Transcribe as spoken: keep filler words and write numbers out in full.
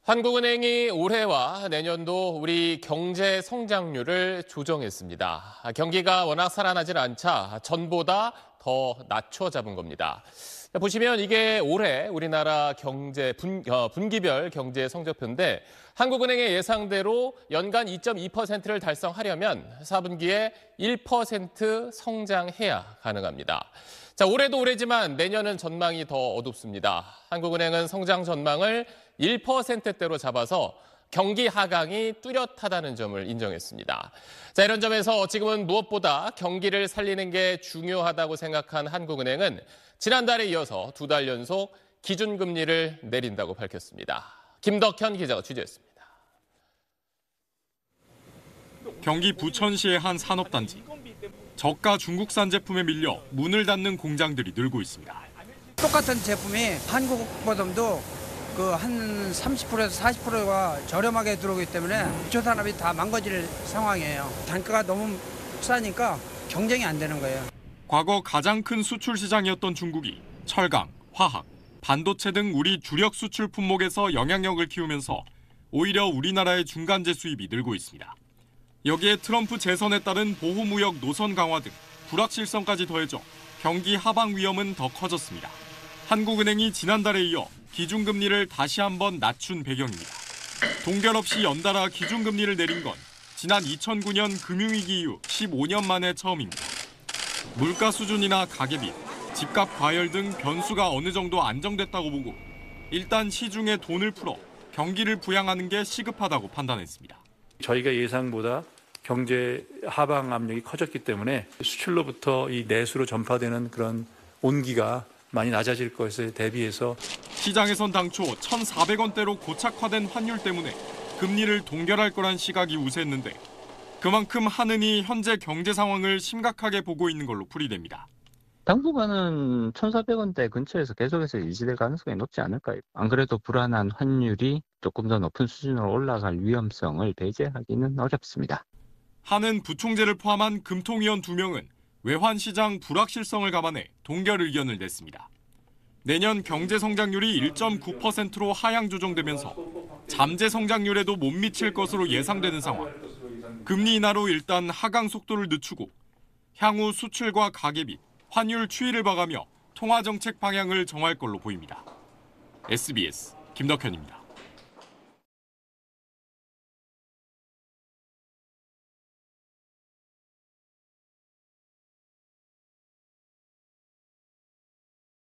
한국은행이 올해와 내년도 우리 경제 성장률을 조정했습니다. 경기가 워낙 살아나질 않자 전보다 더 낮춰 잡은 겁니다. 보시면 이게 올해 우리나라 경제 분, 어, 분기별 경제 성적표인데 한국은행의 예상대로 연간 이 점 이 퍼센트를 달성하려면 사 분기에 일 퍼센트 성장해야 가능합니다. 자, 올해도 올해지만 내년은 전망이 더 어둡습니다. 한국은행은 성장 전망을 일 퍼센트대로 잡아서 경기 하강이 뚜렷하다는 점을 인정했습니다. 자, 이런 점에서 지금은 무엇보다 경기를 살리는 게 중요하다고 생각한 한국은행은 지난달에 이어서 두 달 연속 기준금리를 내린다고 밝혔습니다. 김덕현 기자가 취재했습니다. 경기 부천시의 한 산업단지. 저가 중국산 제품에 밀려 문을 닫는 공장들이 늘고 있습니다. 똑같은 제품이 한국보다도 그 한 삼십 퍼센트에서 사십 퍼센트가 저렴하게 들어오기 때문에 기초 산업이 다 망가질 상황이에요. 단가가 너무 싸니까 경쟁이 안 되는 거예요. 과거 가장 큰 수출 시장이었던 중국이 철강, 화학, 반도체 등 우리 주력 수출 품목에서 영향력을 키우면서 오히려 우리나라의 중간재 수입이 늘고 있습니다. 여기에 트럼프 재선에 따른 보호무역 노선 강화 등 불확실성까지 더해져 경기 하방 위험은 더 커졌습니다. 한국은행이 지난달에 이어 기준금리를 다시 한번 낮춘 배경입니다. 동결 없이 연달아 기준금리를 내린 건 지난 이천구 년 금융위기 이후 십오 년 만에 처음입니다. 물가 수준이나 가계비, 집값 과열 등 변수가 어느 정도 안정됐다고 보고 일단 시중에 돈을 풀어 경기를 부양하는 게 시급하다고 판단했습니다. 저희가 예상보다 경제 하방 압력이 커졌기 때문에 수출로부터 이 내수로 전파되는 그런 온기가 많이 낮아질 것에 대비해서 시장에선 당초 천사백 원대로 고착화된 환율 때문에 금리를 동결할 거란 시각이 우세했는데 그만큼 한은이 현재 경제 상황을 심각하게 보고 있는 걸로 풀이됩니다. 당분간은 천사백 원대 근처에서 계속해서 유지될 가능성이 높지 않을까요? 안 그래도 불안한 환율이 조금 더 높은 수준으로 올라갈 위험성을 배제하기는 어렵습니다. 한은 부총재를 포함한 금통위원 두 명은 외환시장 불확실성을 감안해 동결 의견을 냈습니다. 내년 경제 성장률이 일 점 구 퍼센트로 하향 조정되면서 잠재 성장률에도 못 미칠 것으로 예상되는 상황. 금리 인하로 일단 하강 속도를 늦추고 향후 수출과 가계비, 환율 추이를 봐가며 통화정책 방향을 정할 걸로 보입니다. 에스비에스 김덕현입니다.